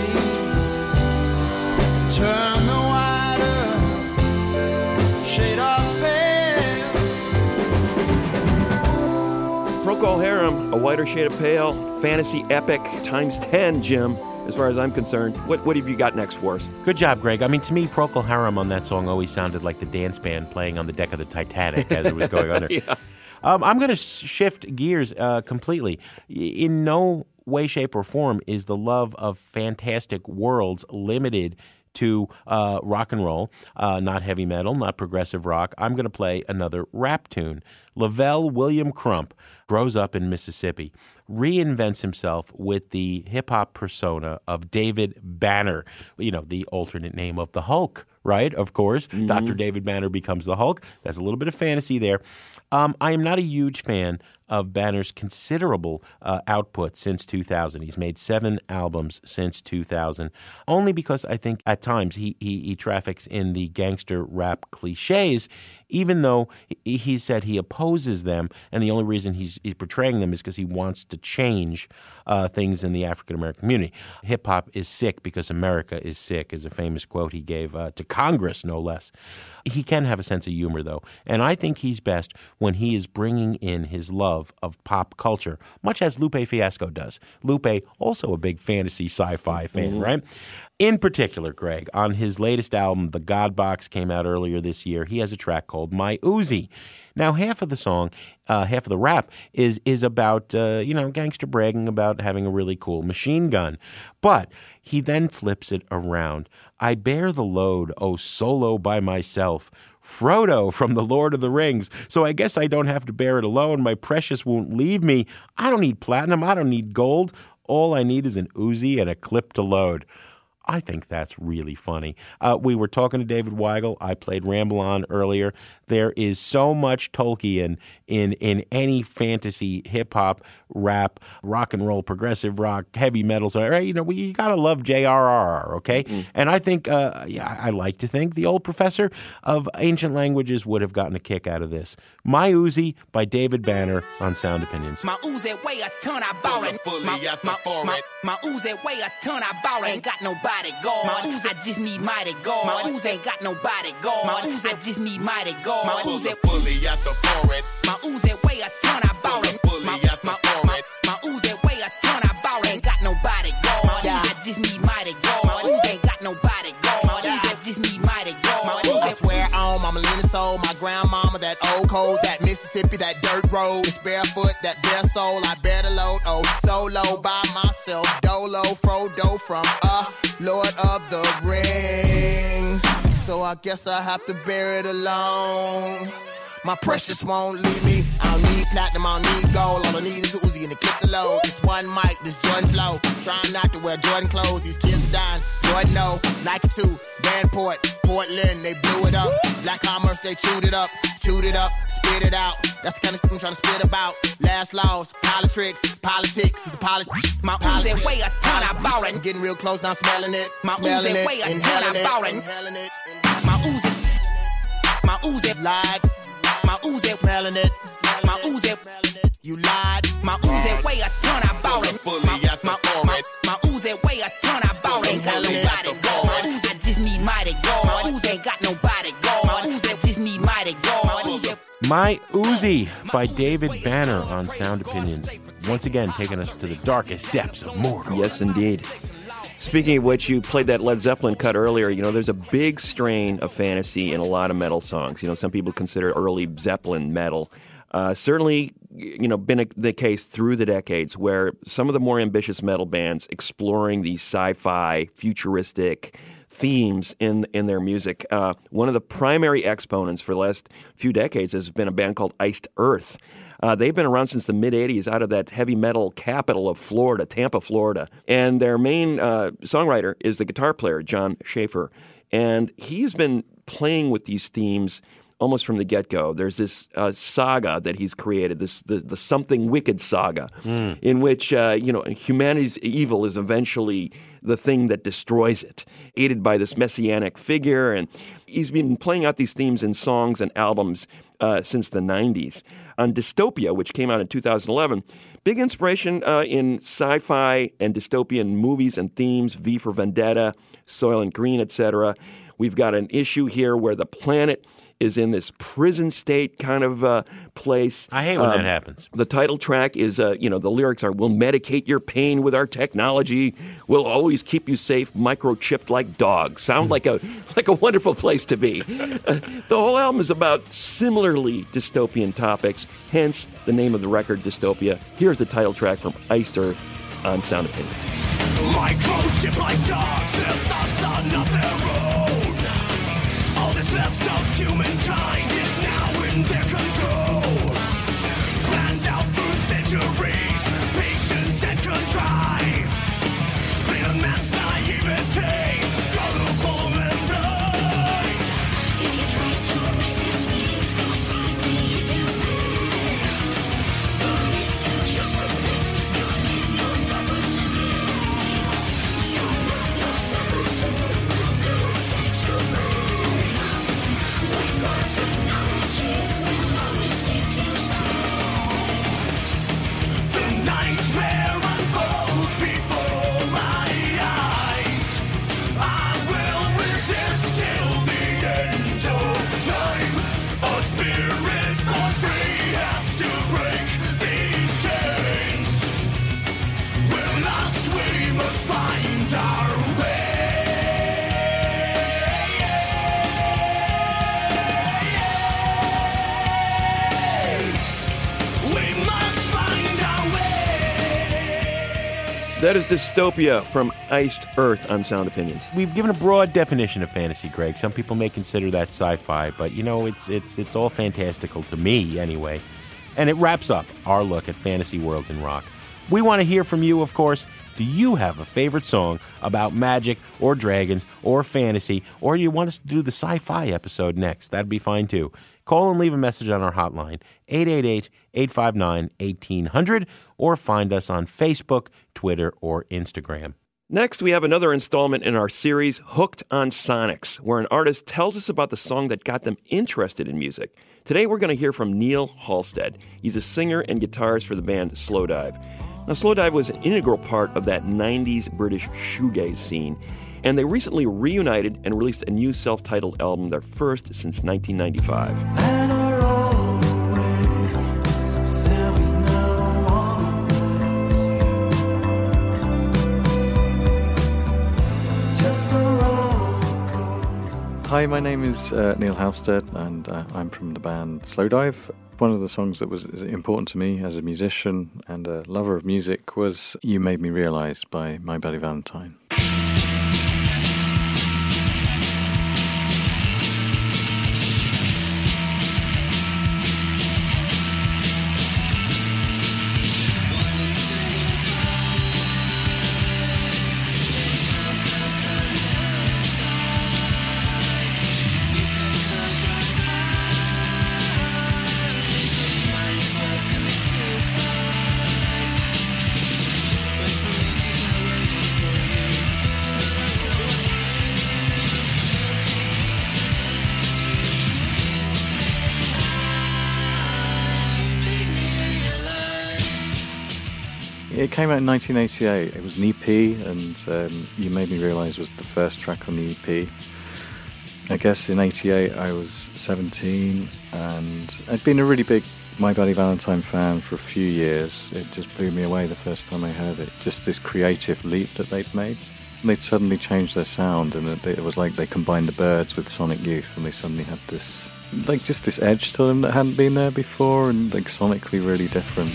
turn the whiter shade of pale. Harum, A Whiter Shade of Pale, fantasy epic times 10, Jim, as far as I'm concerned. What have you got next for us? Good job, Greg. I mean, to me, Procol Harum on that song always sounded like the dance band playing on the deck of the Titanic as it was going under. Yeah. I'm going to shift gears completely. In no way, shape, or form is the love of fantastic worlds limited to rock and roll, not heavy metal, not progressive rock. I'm going to play another rap tune. Lavelle William Crump grows up in Mississippi, reinvents himself with the hip-hop persona of David Banner, the alternate name of the Hulk, right? Of course, Dr. David Banner becomes the Hulk. That's a little bit of fantasy there. I am not a huge fan of Banner's considerable output since 2000. He's made 7 albums since 2000, only because I think at times he traffics in the gangster rap cliches, even though he said he opposes them, and the only reason he's portraying them is because he wants to change things in the African-American community. Hip-hop is sick because America is sick is a famous quote he gave to Congress, no less. He can have a sense of humor, though, and I think he's best when he is bringing in his love of pop culture, much as Lupe Fiasco does. Lupe, also a big fantasy sci-fi fan, right? In particular, Greg, on his latest album, The God Box, came out earlier this year, he has a track called My Uzi. Now, half of the song, half of the rap is about, gangster bragging about having a really cool machine gun. But he then flips it around. I bear the load, oh, solo by myself. Frodo from The Lord of the Rings. So I guess I don't have to bear it alone. My precious won't leave me. I don't need platinum. I don't need gold. All I need is an Uzi and a clip to load. I think that's really funny. We were talking to David Weigel. I played Ramble On earlier. There is so much Tolkien in any fantasy, hip-hop, rap, rock and roll, progressive rock, heavy metal. So, you got to love J.R.R., okay? And I think, I like to think the old professor of ancient languages would have gotten a kick out of this. My Uzi by David Banner on Sound Opinions. My Uzi weigh a ton, I bought it. My Uzi weigh a ton, I bought it. Ain't got nobody go. My Uzi, I just need mighty go. My Uzi ain't got nobody go. My Uzi, I just need mighty go. My Uzi, bully at the forehead. My Uzi weigh a ton, I bought it. My Uzi weigh a ton, I bought it. Ain't got nobody go. My Uzi, I just need mighty go. My Uzi ain't got nobody go. My Uzi, I just need mighty go. My Uzi, I swear on my Melina soul, my grandmama, that old cold, that Mississippi, that dirt road, it's barefoot, that bare soul, I bear the load, oh, solo by myself, Dolo, Frodo from Lord of the Rings. So I guess I have to bear it alone. My precious won't leave me. I don't need platinum, I don't need gold. All I need is Uzi and a clip to load. This one mic, this Jordan flow. Trying not to wear Jordan clothes. These kids are dying. Jordan no, like it too. Danport, Portland, they blew it up. Black Commerce, they chewed it up, spit it out. That's the kind of shit I'm trying to spit about. Last laws, politics is politics. My Uzi weigh a ton, I bought it. I'm getting real close, now I'm smelling it. My Uzi weigh a ton, I bought it. My Uzi lied. My Uzi smelling it. My Uzi, you lied. My Uzi weigh a ton, I bought it. My Uzi weigh a ton, I bought it. Ain't got nobody go. My Uzi, I just need mighty go. My Uzi ain't got nobody go. My Uzi, I just need mighty go. My Uzi by David Banner on Sound Opinions. Once again, taking us to the darkest depths of Mordor. Yes, indeed. Speaking of which, you played that Led Zeppelin cut earlier. There's a big strain of fantasy in a lot of metal songs. Some people consider early Zeppelin metal. Certainly, been the case through the decades where some of the more ambitious metal bands exploring these sci-fi, futuristic themes in their music. One of the primary exponents for the last few decades has been a band called Iced Earth. They've been around since the mid-'80s out of that heavy metal capital of Florida, Tampa, Florida. And their main songwriter is the guitar player, John Schaefer. And he's been playing with these themes almost from the get-go. There's this saga that he's created, the Something Wicked saga, in which humanity's evil is eventually the thing that destroys it, aided by this messianic figure. And he's been playing out these themes in songs and albums since the 90s. On Dystopia, which came out in 2011, big inspiration in sci-fi and dystopian movies and themes, V for Vendetta, Soylent Green, etc. We've got an issue here where the planet is in this prison state kind of place. I hate when that happens. The title track is, the lyrics are, "We'll medicate your pain with our technology. We'll always keep you safe, microchipped like dogs." Sound like a wonderful place to be. The whole album is about similarly dystopian topics, hence the name of the record, Dystopia. Here's the title track from Iced Earth on Sound Opinions. Microchip like dogs, their thoughts are not their own. All that's left of humankind is now in their control. Planned out through centuries, patient and contrived. Plain a man's naivete, gullible and blind. If you try to resist me, you'll find me in your way. But if you just submit, you'll need your never see. You'll love yourself, so you'll never thanks your brain. With our technology, we'll always keep you safe. The nightmare unfolds before my eyes. I will resist till the end of time. A spirit born free has to break these chains. We're lost, we must find our way. We must find our way. That is Dystopia from Iced Earth on Sound Opinions. We've given a broad definition of fantasy, Greg. Some people may consider that sci-fi, but it's all fantastical to me anyway. And it wraps up our look at fantasy worlds in rock. We want to hear from you, of course. Do you have a favorite song about magic or dragons or fantasy, or you want us to do the sci-fi episode next? That'd be fine too. Call and leave a message on our hotline, 888-859-1800, or find us on Facebook, Twitter, or Instagram. Next, we have another installment in our series, Hooked on Sonics, where an artist tells us about the song that got them interested in music. Today, we're going to hear from Neil Halstead. He's a singer and guitarist for the band Slowdive. Now, Slowdive was an integral part of that 90s British shoegaze scene, and they recently reunited and released a new self-titled album, their first since 1995. Hi, my name is Neil Halstead, and I'm from the band Slowdive. One of the songs that was important to me as a musician and a lover of music was You Made Me Realise by My Bloody Valentine. It came out in 1988. It was an EP, and You Made Me Realise was the first track on the EP. I guess in 88 I was 17, and I'd been a really big My Bloody Valentine fan for a few years. It just blew me away the first time I heard it. Just this creative leap that they'd made. And they'd suddenly changed their sound, and it was like they combined the Byrds with Sonic Youth, and they suddenly had this, like, just this edge to them that hadn't been there before, and like sonically really different.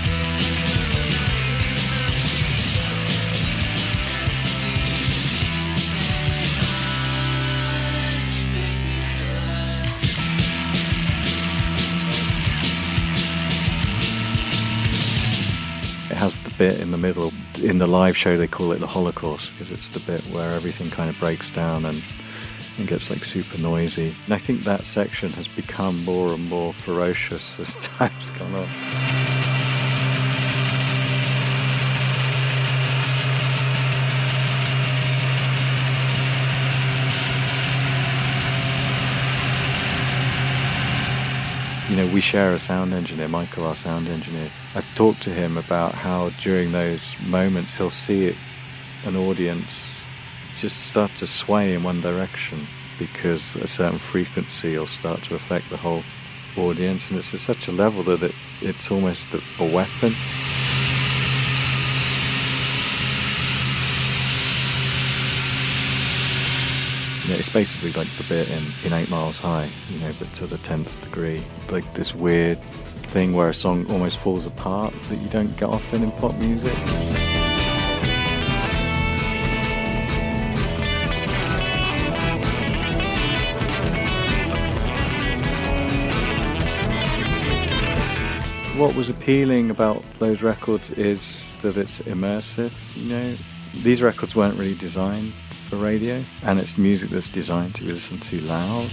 Has the bit in the middle. In the live show they call it the Holocaust, because it's the bit where everything kind of breaks down and gets like super noisy. And I think that section has become more and more ferocious as time's gone on. You know, we share a sound engineer, Michael, our sound engineer. I've talked to him about how during those moments he'll see an audience just start to sway in one direction. because a certain frequency will start to affect the whole audience, and it's at such a level that it's almost a weapon. Yeah, it's basically like the bit in 8 Miles High, but to the 10th degree. Like this weird thing where a song almost falls apart that you don't get often in pop music. What was appealing about those records is that it's immersive, These records weren't really designed for radio, and it's music that's designed to be listened to loud.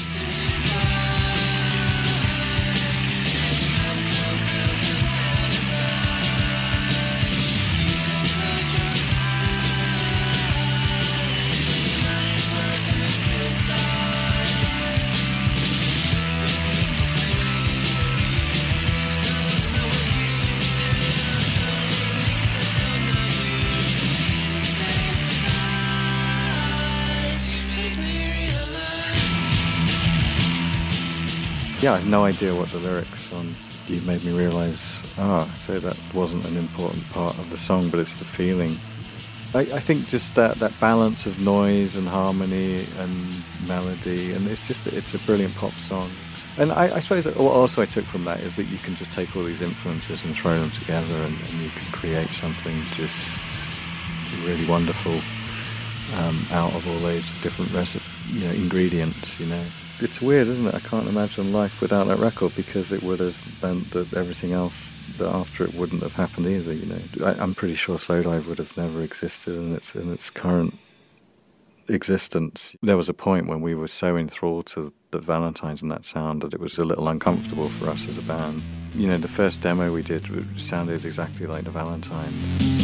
Yeah, I have no idea what the lyrics on You Made Me Realise are, so that wasn't an important part of the song, but it's the feeling. I think just that balance of noise and harmony and melody, and it's a brilliant pop song. And I suppose what also I took from that is that you can just take all these influences and throw them together, and you can create something just really wonderful out of all those different ingredients, It's weird, isn't it? I can't imagine life without that record, because it would have meant that everything else that after it wouldn't have happened either, I'm pretty sure Slowdive would have never existed in its current existence. There was a point when we were so enthralled to the Valentines and that sound that it was a little uncomfortable for us as a band. The first demo we did sounded exactly like the Valentines.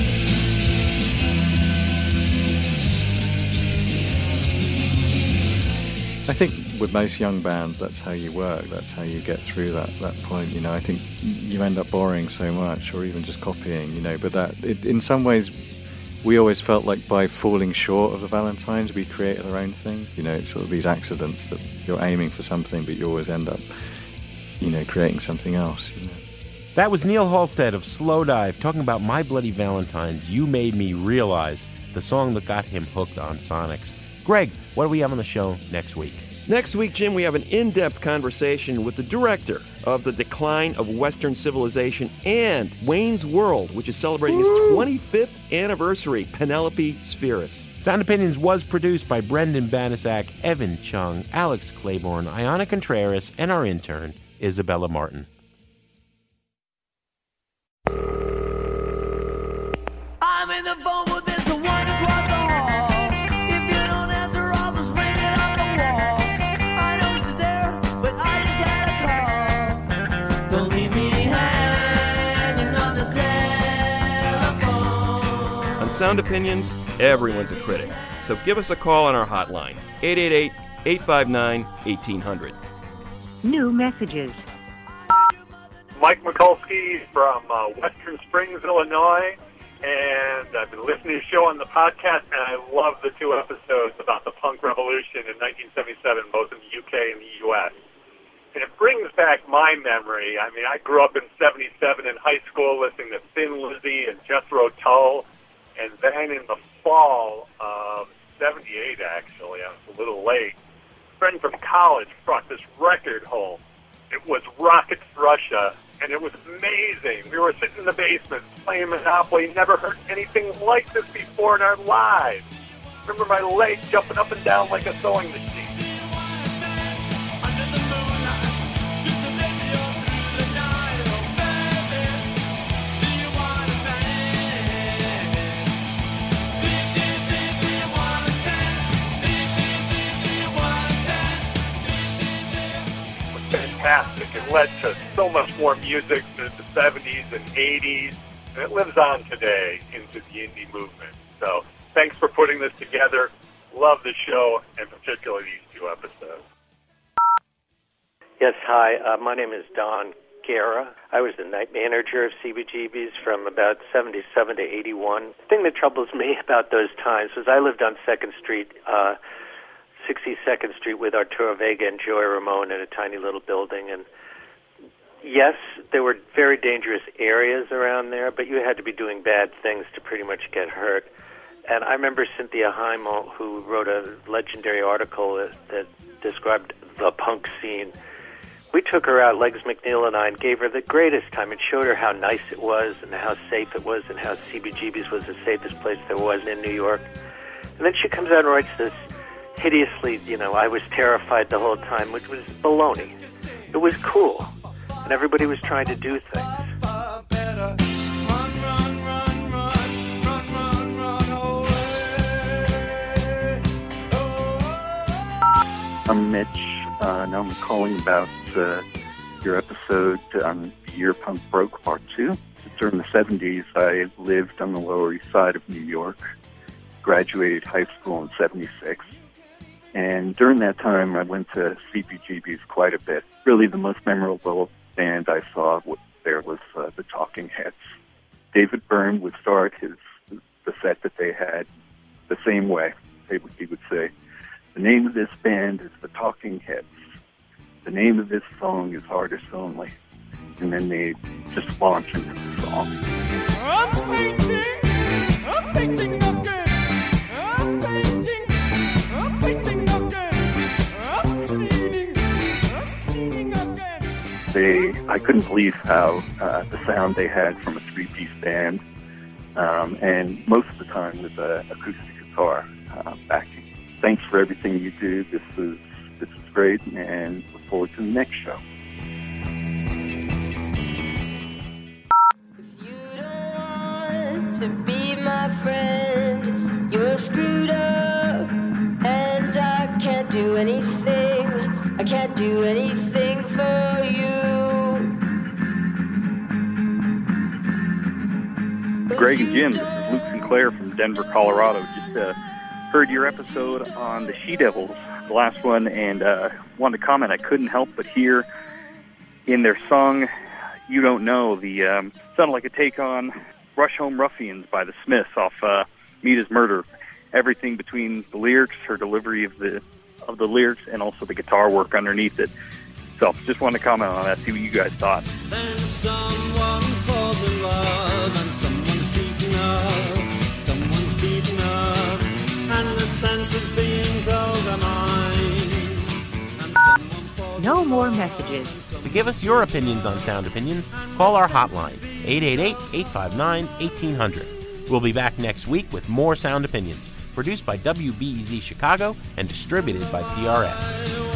I think with most young bands, that's how you work, that's how you get through that point, I think you end up borrowing so much, or even just copying, but in some ways, we always felt like by falling short of the Valentines, we created our own thing, it's sort of these accidents that you're aiming for something, but you always end up, creating something else, That was Neil Halstead of Slowdive talking about My Bloody Valentines, You Made Me Realize, the song that got him hooked on Sonics. Greg, what do we have on the show next week? Next week, Jim, we have an in-depth conversation with the director of The Decline of Western Civilization and Wayne's World, which is celebrating its 25th anniversary, Penelope Spheris. Sound Opinions was produced by Brendan Banasak, Evan Chung, Alex Claiborne, Iana Contreras, and our intern, Isabella Martin. I'm in the phone with this one across the hall. If you don't answer, I'll just ring it up the wall. I know she's there, but I just had a call. Don't leave me hanging on the telephone. On Sound Opinions, everyone's a critic. So give us a call on our hotline, 888-859-1800. New messages. Mike Mikulski from Western Springs, Illinois. And I've been listening to the show on the podcast, and I love the 2 episodes about the punk revolution in 1977, both in the UK and the US. And it brings back my memory. I mean, I grew up in 77 in high school listening to Thin Lizzy and Jethro Tull. And then in the fall of 78, actually, I was a little late, a friend from college brought this record home. It was Rockets Russia. And it was amazing. We were sitting in the basement playing Monopoly. Never heard anything like this before in our lives. Remember my leg jumping up and down like a sewing machine. Fantastic. It led to so much more music in the 70s and 80s, and it lives on today into the indie movement. So thanks for putting this together. Love the show, and particularly these 2 episodes. Yes, hi. My name is Don Guerra. I was the night manager of CBGB's from about 77 to 81. The thing that troubles me about those times was I lived on 2nd Street, 62nd Street with Arturo Vega and Joey Ramone in a tiny little building. And yes, there were very dangerous areas around there, but you had to be doing bad things to pretty much get hurt. And I remember Cynthia Heimel, who wrote a legendary article that described the punk scene. We took her out, Legs McNeil and I, and gave her the greatest time and showed her how nice it was and how safe it was and how CBGB's was the safest place there was in New York. And then she comes out and writes this hideously, I was terrified the whole time, which was baloney. It was cool, and everybody was trying to do things. I'm Mitch, and I'm calling about your episode on The Year Punk Broke Part 2. During the 70s, I lived on the Lower East Side of New York, graduated high school in 76, and during that time I went to CBGB's quite a bit. Really the most memorable band I saw there was the Talking Heads. David Byrne would start the set that they had the same way. He would say, "The name of this band is the Talking Heads. The name of this song is Artists Only." And then they just launch into the song. I'm painting again. I'm painting again. I'm cleaning again. I couldn't believe how the sound they had from a three-piece band, and most of the time with acoustic guitar backing. Thanks for everything you do. This is great, and look forward to the next show. To be my friend, you're screwed up, and I can't do anything. I can't do anything for you. Greg and Jim, this is Luke Sinclair from Denver, Colorado. Just heard your episode on the She-Devils, the last one, and wanted to comment. I couldn't help but hear in their song, "You Don't Know," the sounded like a take on Rush Home Ruffians by the Smiths off Meet His Murder. Everything between the lyrics, her delivery of the lyrics, and also the guitar work underneath it. So just wanted to comment on that, see what you guys thought. Then someone falls in love and someone's beaten up, and the sense of being undermined. No more messages. To give us your opinions on Sound Opinions, call our hotline, 888-859-1800. We'll be back next week with more Sound Opinions, produced by WBEZ Chicago and distributed by PRS.